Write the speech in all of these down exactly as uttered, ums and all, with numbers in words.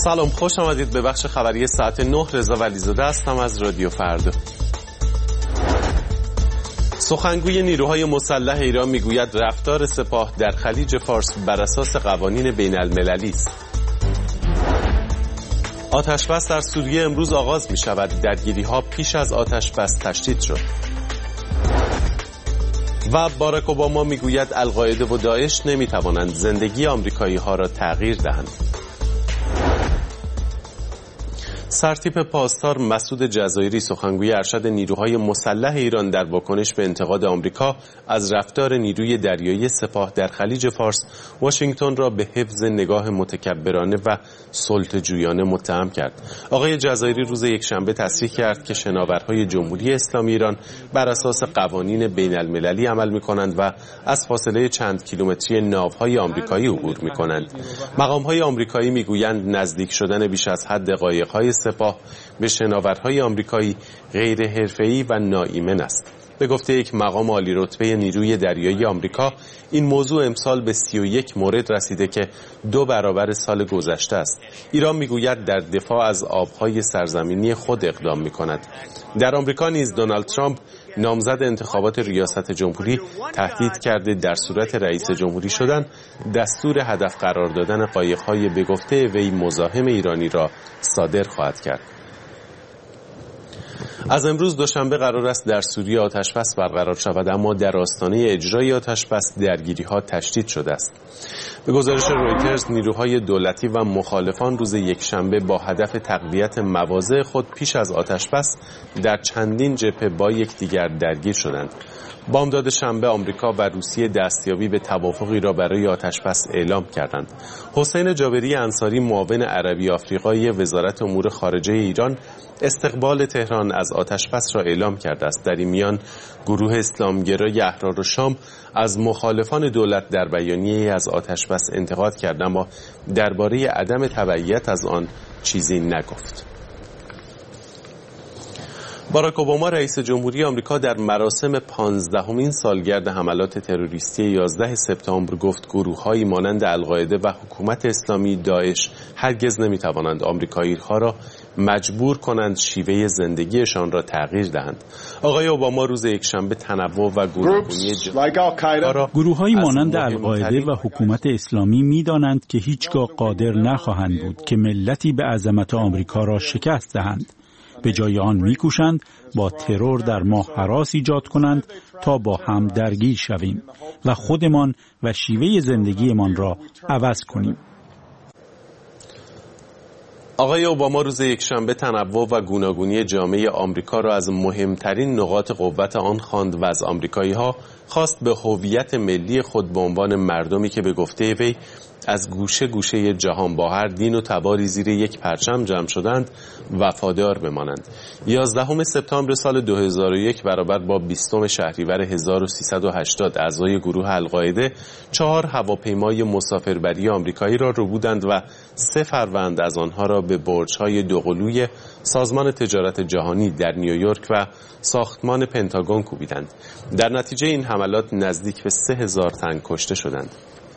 سلام، خوش آمدید به بخش خبری ساعت نه. رضا ولیزاده هستم از رادیو فردا. سخنگوی نیروهای مسلح ایران میگوید رفتار سپاه در خلیج فارس بر اساس قوانین بین المللی است. آتش‌بس در سوریه امروز آغاز می شود. درگیری‌ها پیش از آتش‌بس تشدید شد. و باراک اوباما میگوید القاعده و داعش نمی توانند زندگی آمریکایی‌ها را تغییر دهند. سرتیپ پاسدار مسعود جزایری سخنگوی ارشد نیروهای مسلح ایران در واکنش به انتقاد آمریکا از رفتار نیروی دریایی سپاه در خلیج فارس واشنگتن را به حفظ نگاه متکبرانه و سلطه‌جویانه متهم کرد. آقای جزایری روز یکشنبه تصریح کرد که شناورهای جمهوری اسلامی ایران بر اساس قوانین بین المللی عمل می‌کنند و از فاصله چند کیلومتری ناوهای آمریکایی عبور می‌کنند. مقام‌های آمریکایی می‌گویند نزدیک شدن بیش از حد قایق‌های سپاه به شناورهای آمریکایی غیر حرفه‌ای و ناایمن است. به گفته یک مقام عالی رتبه نیروی دریایی آمریکا، این موضوع امسال به سی و یک مورد رسیده که دو برابر سال گذشته است. ایران میگوید در دفاع از آبهای سرزمینی خود اقدام میکند. در آمریکا نیز دونالد ترامپ نامزد انتخابات ریاست جمهوری تهدید کرده در صورت رئیس جمهوری شدن دستور هدف قرار دادن قایق‌های به گفته وی مزاحم ایرانی را صادر خواهد کرد. از امروز دوشنبه قرار است در سوریه آتش‌بس برقرار شود، اما در آستانه اجرای آتش‌بس درگیری‌ها تشدید شده است. به گزارش رویترز نیروهای دولتی و مخالفان روز یکشنبه با هدف تقویت مواضع خود پیش از آتش‌بس در چندین جبهه با یکدیگر درگیر شدند. بامداد شنبه آمریکا و روسیه دستیابی به توافقی را برای آتش‌بس اعلام کردند. حسین جابری انصاری معاون عربی آفریقایی وزارت امور خارجه ایران استقبال تهران از آتش‌بس را اعلام کرده است. در این میان گروه اسلامگرای احرار شام از مخالفان دولت در بیانیه‌ای از آتش‌بس انتقاد کرد، اما درباره عدم تبعیت از آن چیزی نگفت. باراک اوباما رئیس جمهوری آمریکا در مراسم پانزدهمین سالگرد حملات تروریستی یازده سپتامبر گفت گروه‌هایی مانند القاعده و حکومت اسلامی داعش هرگز نمی‌توانند آمریکایی‌ها را مجبور کنند شیوه زندگیشان را تغییر دهند. آقای اوباما روز یکشنبه تنوع و گوناگونی جامعه گروه‌هایی مانند القاعده و حکومت اسلامی می‌دانند که هیچگاه قادر نخواهند بود که ملتی به عظمت آمریکا را شکست دهند. به جای آن می‌کوشند با ترور در ما هراس ایجاد کنند تا با هم درگیر شویم و خودمان و شیوه زندگیمان را عوض کنیم. آقای اوباما روز یکشنبه تنوع و گوناگونی جامعه آمریکا را از مهمترین نقاط قوت آن خواند و از آمریکایی‌ها خواست به هویت ملی خود به عنوان مردمی که به گفته وی از گوشه گوشه جهان با هر دین و تباری زیر یک پرچم جمع شدند وفادار بمانند. یازدهم سپتامبر سال دو هزار و یک برابر با بیستم شهریور هزار و سیصد و هشتاد اعضای گروه القاعده چهار هواپیمای مسافربری آمریکایی را ربودند و سه فروند از آنها را به برج‌های دوقلوی سازمان تجارت جهانی در نیویورک و ساختمان پنتاگون کوبیدند. در نتیجه این حملات نزدیک به سه هزار تن کشته شدند.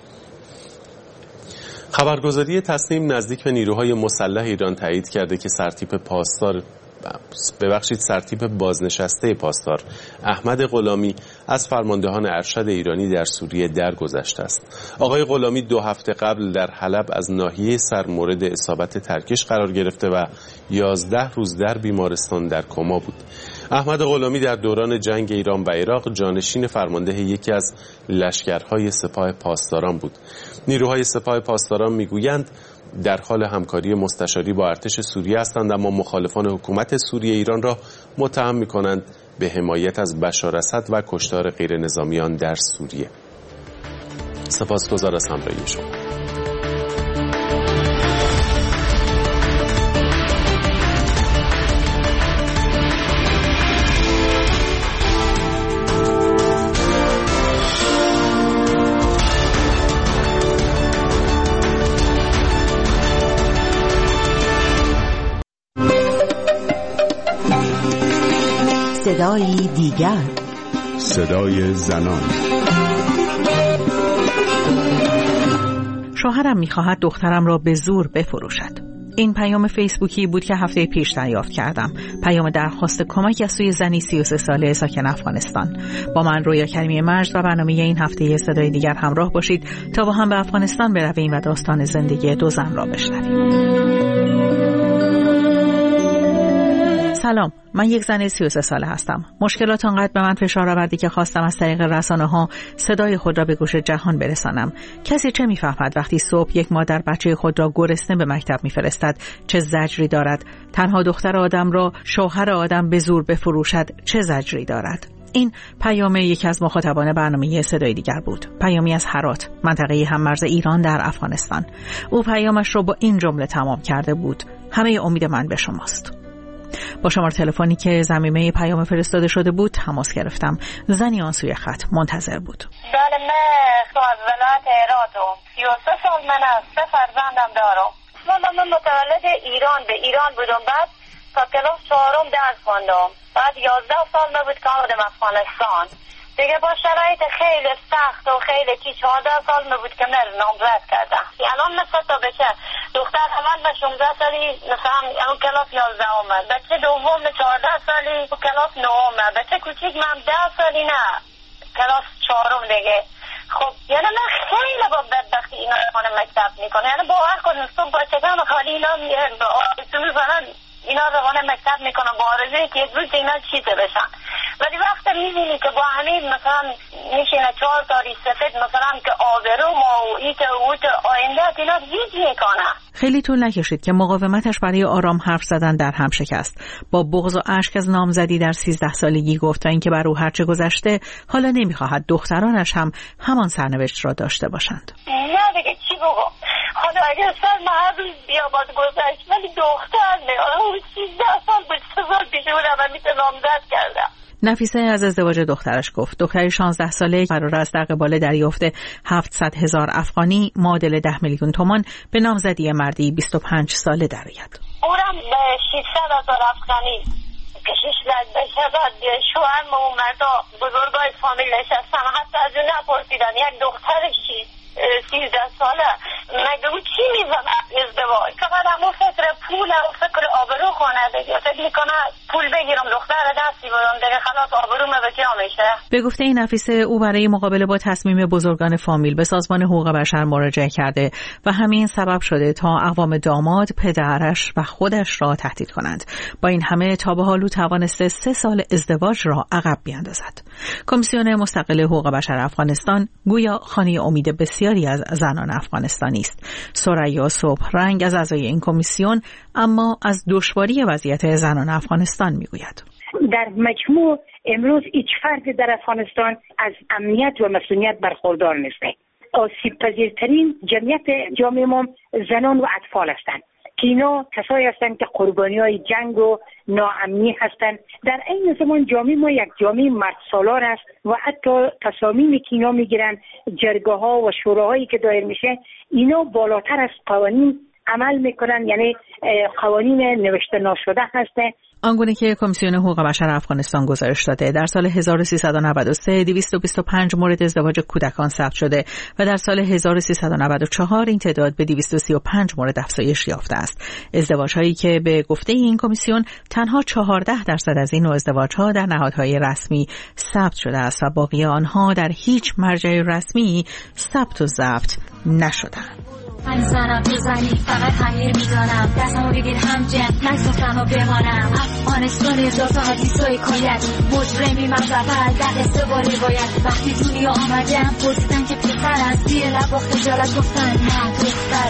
خبرگزاری تصنیم نزدیک به نیروهای مسلح ایران تایید کرده که سرتیپ پاسدار ببخشید سرتیپ بازنشسته پاسدار احمد غلامی از فرماندهان ارشد ایرانی در سوریه درگذشته است. آقای غلامی دو هفته قبل در حلب از ناحیه سر مورد اصابت ترکش قرار گرفته و یازده روز در بیمارستان در کما بود. احمد غلامی در دوران جنگ ایران و عراق جانشین فرمانده یکی از لشکرهای سپاه پاسداران بود. نیروهای سپاه پاسداران میگویند در حال همکاری مستشاری با ارتش سوریه هستند، اما مخالفان حکومت سوریه ایران را متهم می‌کنند به حمایت از بشار اسد و کشتار غیر نظامیان در سوریه. سپاسگزار از همراهی شما. صدای دیگر، صدای زنان. شوهرم می‌خواهد دخترم را به زور بفروشد. این پیام فیسبوکی بود که هفته پیش دریافت کردم. پیام درخواست کمک از سوی زنی سی و سه ساله ساکن افغانستان. با من رویا کریمی مجد و برنامه این هفته صدای دیگر همراه باشید تا با هم به افغانستان برویم و داستان زندگی دو زن را بشنویم. سلام، من یک زن سی و سه ساله هستم. مشکلات آنقدر به من فشار آوردی که خواستم از طریق رسانه‌ها صدای خود را به گوش جهان برسانم. کسی چه می‌فهمد وقتی صبح یک مادر بچه خود را گرسنه به مکتب می‌فرستد چه زجری دارد؟ تنها دختر آدم را شوهر آدم به زور بفروشد چه زجری دارد؟ این پیام یکی از مخاطبان برنامه صدای دیگر بود. پیامی از هرات، منطقه هممرز ایران در افغانستان. او پیامش را با این جمله تمام کرده بود: همه امید من به شماست. با شماره تلفنی که ضمیمه پیام فرستاده شده بود تماس گرفتم. زنی آن سوی خط منتظر بود. بله، من از ولایت هراتم. سی و سه سال من است. سه فرزندم دارم. من متولد ایران به ایران بودم. بعد تا کلاس چهارم درس خوندم. بعد یازده سال من بود که آمدم افغانستان. دیگه با شرایط خیلی سخت و خیلی چی چهارده سال من بود که من نامزد کردم. الان مثلا تا بشه دختر من به شانزده سالی مثلا اون کلاس یازده اومد، بچه دوم چهارده سالی کلاس نه اومد، بچه کوچیک من ده سالی نه کلاس چهارم دیگه. خب یعنی من خیلی با بدبختی اینا روانه مکتب میکنه. یعنی باور کنم صبح بچگان خالی اینا میهن با آرزو میزنن اینا روانه مکتب میکنن با آرزوی که یک روز اینا چیزه بشن. ولی وقت میبینی که با همین مثلا میشینه چهار تاری سفید مثلا که آبرو ما و ایت و اوت آینده اینا هیچ میکنه. خیلی طول نکشید که مقاومتش برای آرام حرف زدن در هم شکست. با بغض و اشک از نامزدی در سیزده سالگی گفت تا اینکه بر او هرچه گذشته حالا نمیخواهد دخترانش هم همان سرنوشت را داشته باشند. نه دیگه چی بگم، حالا اگر سر من روز بیاباد گذشت ولی دختر نه، اون سیزده سال بود، سه سال پیش بودم و میشه نامزد کردم. نفیسه از ازدواج دخترش گفت. دختری شانزده ساله قرار است در قبال دریافت هفتصد هزار افغانی معادل ده میلیون تومان به نامزدی مردی بیست و پنج ساله درآید. اونم به ششصد هزار افغانی کشش لد بشه. بعد شوهر و مردا بزرگای فامیل نشستن، حتی از اون نپرسیدن یک دخترشی سیزده ساله مگه او چی میزنه ازدواج؟ فقط همون فکر پول و فکر آبرو خونه دیگه. فکر میکنه پول بگیرم دختر دستی بدم دیگه خلاص آبروم به جا میشه. به گفته این نفیسه او برای مقابله با تصمیم بزرگان فامیل به سازمان حقوق بشر مراجعه کرده و همین سبب شده تا اقوام داماد پدرش و خودش را تهدید کنند. با این همه تا به حال او توانسته سه سال ازدواج را عقب بیاندازد. کمیسیون مستقل حقوق بشر افغانستان گویا خانه امید بسیاری از زنان افغانستانی است. ثریا صبحرنگ از اعضای این کمیسیون اما از دشواری وضعیت زنان افغانستان میگوید. در مجموع امروز هیچ فردی در افغانستان از امنیت و مسئولیت برخوردار نیست. آسیب پذیرترین جمعیت جامعه ما زنان و اطفال هستند که اینا کسایی هستند که قربانی های جنگ و ناامنی هستند. در این زمان جامعه ما یک جامعه مرد سالار است و حتی تصامیمی که اینا میگیرن، جرگاه ها و شوراهایی که دایر میشه، اینا بالاتر از قوانین عمل میکنن، یعنی قوانین نوشته ناشده هسته. آنگونه که کمیسیون حقوق بشر افغانستان گزارش داده در سال هزار و سیصد و نود و سه دویست و بیست و پنج مورد ازدواج کودکان ثبت شده و در سال هزار و سیصد و نود و چهار این تعداد به دویست و سی و پنج مورد افزایش یافته است. ازدواج‌هایی که به گفته این کمیسیون تنها چهارده درصد از این نوع ازدواج‌ها در نهادهای رسمی ثبت شده است و باقی آنها در هیچ مرجع رسمی ثبت و ضبط نشده‌اند. من زنم تو زنی فقط همیر میدانم دستمو بگیر هم جن نگذاشتم و بمانم افغانستان هزار تا حدیث و حکایت مجرمی من زفر در قصه با روایت وقتی دنیا آمدم پرسیدن که پسر از زیر لب با خجالت گفتن نه دختر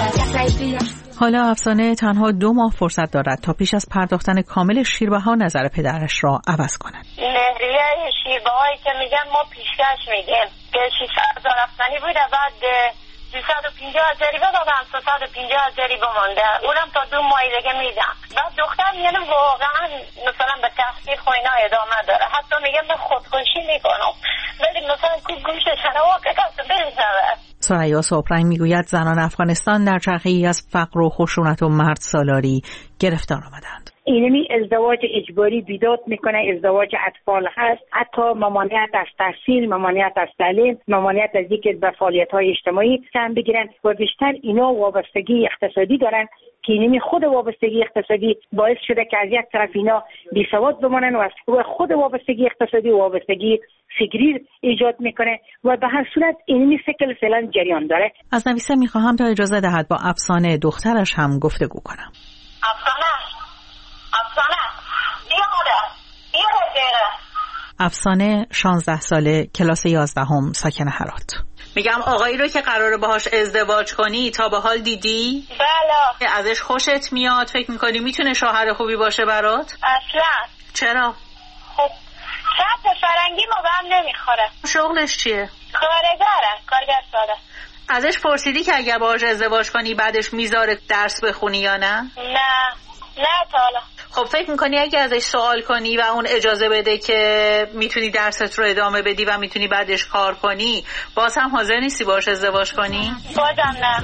از. حالا افسانه تنها دو ماه فرصت دارد تا پیش از پرداختن کامل شیربها نظر پدرش را عوض کند. مهریه شیربهایی که میگن ما پیشکش میگیم که ششصد هزار افغانی بوده، بعد دویست و پنجاه هزاری بدادم، سیصد و پنجاه هزاری بمانده، اونم تا دو ماه دیگه میدم. بعد دختر میگه واقعا مثلا به تحصیل خوینا ادامه داره، حتی میگه من خودکشی میکنم، ولی مثلا کو گوشش نوا که کس بریزه. ثریا صبحرنگ میگوید زنان افغانستان در چرخه‌ای از فقر و خشونت و مرد سالاری گرفتار آمدند. اینمی ازدواج اجباری بیداد میکنه، ازدواج اطفال هست، حتی ممانعت از تحصیل، ممانعت از تعلیم، ممانعت از اینکه به فعالیت های اجتماعی سهم بگیرن و بیشتر اینا وابستگی اقتصادی دارن که اینمی خود وابستگی اقتصادی باعث شده که از یک طرف اینا بیسواد بمانن و خود وابستگی اقتصادی و وابستگی فکری ایجاد میکنه و به هر صورت اینمی سیکل فعلا جریان داره. از نویسه میخواهم تا اجازه دهد با افسانه دخترش هم گفتگو کنم. افسانه افسانه بیا مادر بیا دقیقه. افسانه شانزده ساله، کلاس یازدهم، ساکن هرات. میگم آقایی رو که قراره باهاش ازدواج کنی تا به حال دیدی؟ بله. ازش خوشت میاد؟ فکر میکنی میتونه شوهر خوبی باشه برات؟ اصلا. چرا؟ خب شرط فرنگی ما به هم نمیخوره. شغلش چیه؟ کارگره، کارگر ساده. ازش پرسیدی که اگر باهاش ازدواج کنی بعدش میذاره درس بخونی یا نه؟ نه نه تا حالا. خب فکر میکنی اگه ازش سوال کنی و اون اجازه بده که میتونی درست رو ادامه بدی و میتونی بعدش کار کنی، باز هم حاضر نیستی باهاش ازدواج کنی؟ بازم نه.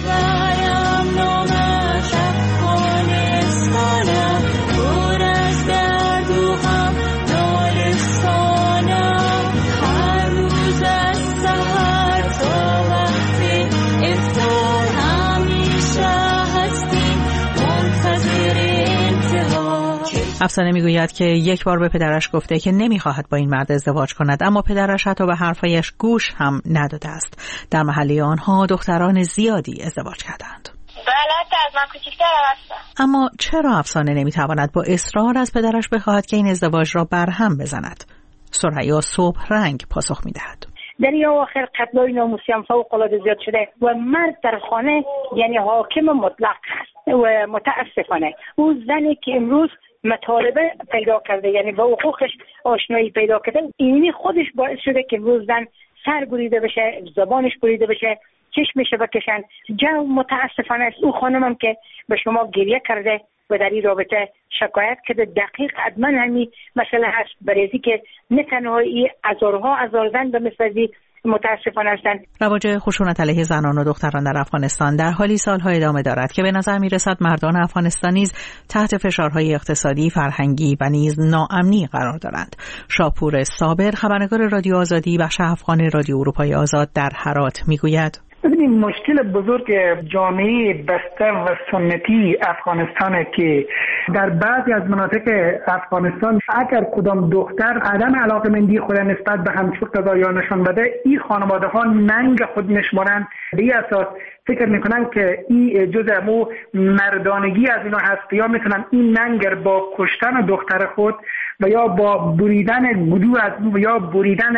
افسانه میگوید که یک بار به پدرش گفته که نمیخواهد با این مرد ازدواج کند، اما پدرش حتی به حرفایش گوش هم نداده است. در محله آنها دختران زیادی ازدواج کردند. بله از من کوچیک‌تر هستم. اما چرا افسانه نمیتواند با اصرار از پدرش بخواهد که این ازدواج را برهم بزند؟ ثریا صبح رنگ پاسخ میدهد. در این آخر قتل‌های ناموسی هم فوق‌العاده زیاد شده و مرد در خانه یعنی حاکم مطلق هست و متاسفانه اون زنی که امروز مطالبه پیدا کرده یعنی با حقوقش آشنایی پیدا کرده، اینی خودش باعث شده که روز زن سر بریده بشه، زبانش بریده بشه، چشمش بکشن. جو متاسفانه است. او خانمم که به شما گریه کرده و در این رابطه شکایت کرده دقیق حتما همین مسئله هست، برای که نه تنها هزارها هزار زن به مثل متاسفانه هستند. رواج خشونت علیه زنان و دختران در افغانستان در حالی سالها ادامه دارد که به نظر میرسد مردان افغانستان نیز تحت فشارهای اقتصادی، فرهنگی و نیز ناامنی قرار دارند. شاپور صابر، خبرنگار رادیو آزادی بخش افغان رادیو اروپای آزاد در هرات میگوید: ببینید مشکل بزرگ جامعه بسته و سنتی افغانستانه که در بعضی از مناطق افغانستان اگر کدام دختر عدم علاقه‌مندی خود نسبت به همسر قضاییان نشان بده، این خانواده ها ننگ خود نشمارن، به این اساس فکر میکنن که این جزء مو مردانگی از اینا هست، یا میتونن این ننگ با کشتن دختر خود و یا با بریدن گلو از او و یا بریدن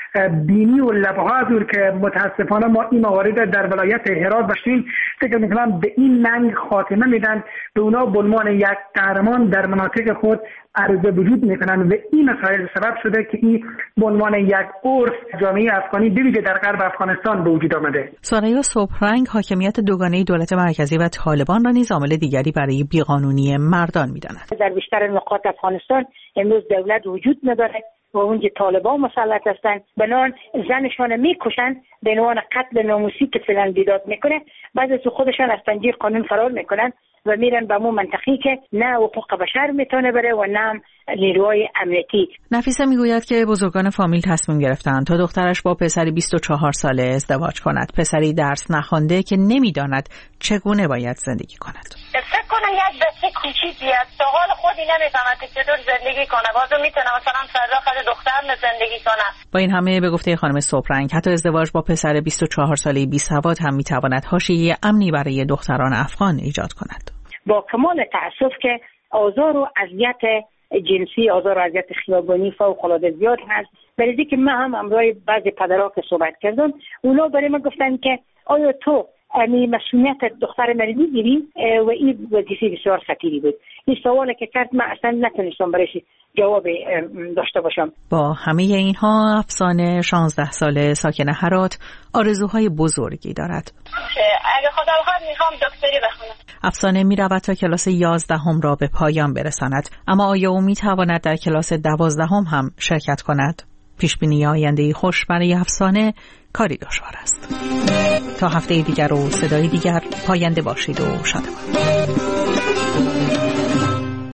بینی و لبها از او که متاسفانه ما این موارد در ولایت هرات داشتیم، فکر میکنم به این ننگ خاتمه میدن، به اونا به عنوان یک قهرمان در مناطق خود عرضه وجود میکنن و این مسائل سبب شده که این به عنوان یک عرف جامعه افغانی بویژه در غرب افغانستان به وجود آمده. ثریا صبحرنگ حاکمیت دوگانه دولت مرکزی و طالبان را نیز عامل دیگری برای بیقانونی مردان میداند. در بیشتر نقاط افغانستان امروز دولت وجود نداره و اونجا طالبان مسلط هستند، بنان زنشان میکشن به عنوان قتل ناموسی که فعلا بیداد میکنه، بعد از خودشان از تنجیر قانون فرار میکنن و میرن به اون منطقی که نه حقوق بشر میتونه بره و نه نیروهای امنیتی. نفیسه میگوید که بزرگان فامیل تصمیم گرفتند تا دخترش با پسری بیست و چهار ساله ازدواج کند، پسری درس نخوانده که نمیداند چگونه باید زندگی کند. فکر کنم یک بچه کوچیکی است، تا حال خودی نمیفهمد که چطور زندگی کنه، بازو میتونه مثلا فردا خود دختر زندگی کنه. با این همه به گفته خانم صبحرنگ حتی ازدواج با پسر بیست و چهار ساله بی‌سواد هم میتواند حاشیه امنی برای دختران افغان ایجاد کند. با کمال تأسف که آزار و اذیت جنسی، آزار و اذیت خیابانی فوق‌العاده زیاد هست. برای که من هم امروز بعضی پدرها که صحبت کردم، اونا برای من گفتن که آیا تو امی مسئولیت دختر من میگیری؟ و این وظیفه بسیار خطیری بود. این سوالی که کرد من اصلا نتونستم برایش جواب داشته باشم. با همه اینها افسانه شانزده ساله ساکن هرات آرزوهای بزرگی دارد. اگه خدا بخواد میخوام دکتری بخونم. افسانه میرود تا کلاس یازدهم را به پایان برساند، اما آیا او میتواند در کلاس دوازدهم هم شرکت کند؟ پیشبینی آینده خوش برای افسانه کاری دشوار است. تا هفته دیگر و صدای دیگر پاینده باشید و شادمان.